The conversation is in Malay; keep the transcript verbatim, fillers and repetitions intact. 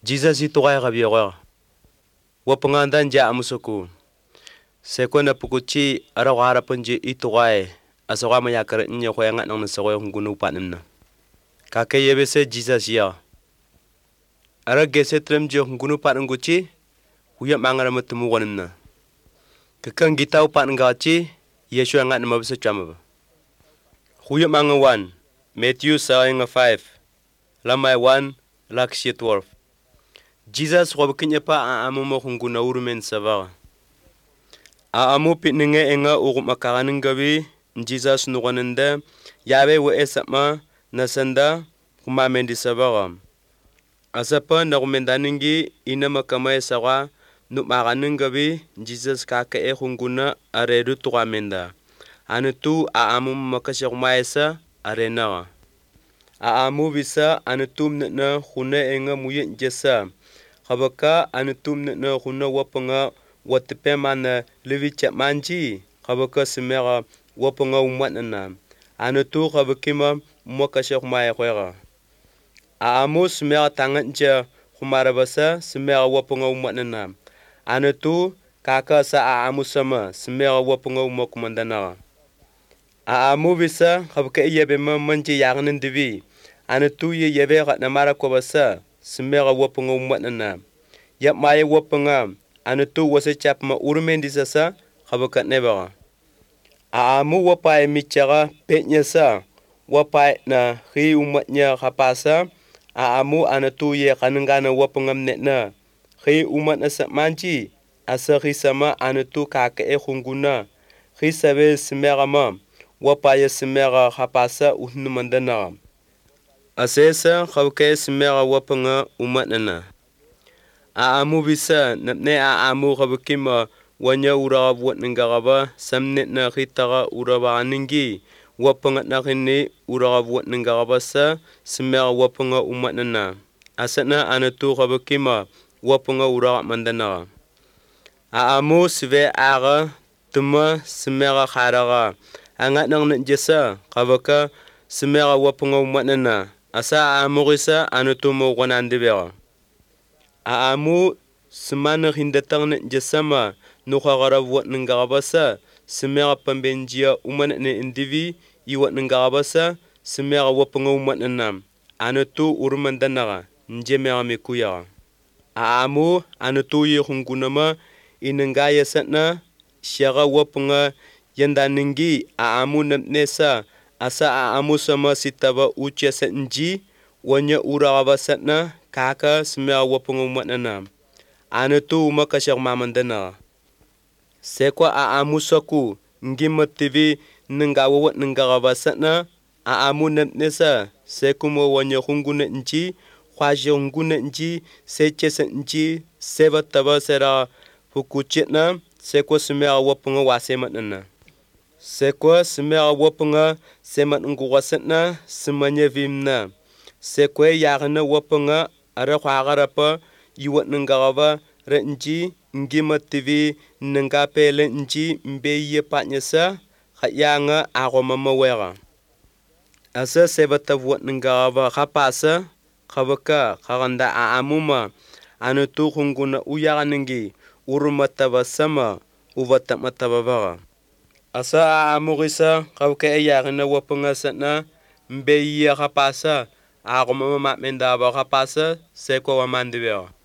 Jesus ituqay qabiyoqa. Wapangandan ja amusuku. Sekona pukuchi arawara punji ituqay. Asawa mayakar nya khoyanga nang nasawa ngunu panna. Kake yebese Jesus ya. Ara gese trem je ngunu panunguchi. Huya mangara matumu wanna. Kakang gitau panungachi. Yesu angat namabasa chamaba. Huya mangawan. Matthew saying five. Lamay one lakshi twelve. Jesus wabakinya pa aamu mo kunguna urumen savaga. Aamu pitninge enga urum makaraning gabi Jesus nugananda yabe wa esama nasanda kumamendi savaga. Asapa nagumendaningi ina makamay sawa numakaning gabi Jesus kaka e kunguna aredu tukamenda. Anutu aamu makasyakumayasa arenaga. Aamu bisa anutum na khuna enga muyin jesa. Kabaka anutum na khuna wapanga watape mana levicha manji. Kabaka semera wapanga umatna. Anutu kabakima mwakasya kumaya kwega. Aamu semera tanganja kumarabasa semera wapanga umatna. Anutu kaka sa aamu sama semera wapanga umakumandana. Aamu bisa kabaka yebe manji yagnin divi. Anutu ye yebe namara kwabasa. Semera wapanga umatna. Yap maya wapanga. Anutu wasa chapma urumendi sasa. Kabakat nebaga. Aamu wapay michaga petnya sa. Wapay na hi umatnya kapasa. Aamu anutu ye kanangana wapanga mnetna. Hi umatna sa manji. Asa hi sama anutu kaka e khunguna. Hi sabe semera ma. Wapaya semera kapasa uhnumandana. Asesa khawke semera wapanga umatna. Aamu bisa napne aamu khabakima wanya uraga buat ninggaraba samnetna khitaga uraba aningi wapanga nakhini uraga buat ninggaraba sa semera wapanga umatna. Asana anatu khabakima wapanga uraga mandana. Aamu sive aga tuma semera kharaga angat nang njesa khabaka semera wapanga umatna. Asa amurisa anutumo wanandibera. Aamu semana hindatang jasama nukhagara wat ningabasa semera pambenjia umanne indivi iwat ningabasa semera wapanga umatna. Anutu urmandanaga njemera mikuya. Aamu anutu ye khungunama inangaya satna syaga wapanga yandaningi aamu namnesa. Asa aamu sama sitaba ucha sanji wanya uraba satna kaka semera wapanga umatna. Anutu umakasyak mamandana. Sekwa aamu saku ngima tivi ningawawat ningawaba satna aamu namnesa sekuma wanya khunguna nji khwaje nguna nji seche sanji seba taba sera hukuchitna sekwa semera wapanga wasematna. Sekwa semera wapanga semat nguwasatna semanya vimna. Sekwa yagna wapanga ara khwagarapa iwat ningaba renji ngima tivi ningapele nji mbeye patnyasa khayanga agomama wega. Asa sebata wat ningaba khapasa khabaka khaganda aamuma anutu khunguna uyaganangi urumataba sama uvatmataba baga. Asa amugisa kawke ayagna wapanga satna mbeye khapasa agomama mendaba khapasa sekwa wamandibera.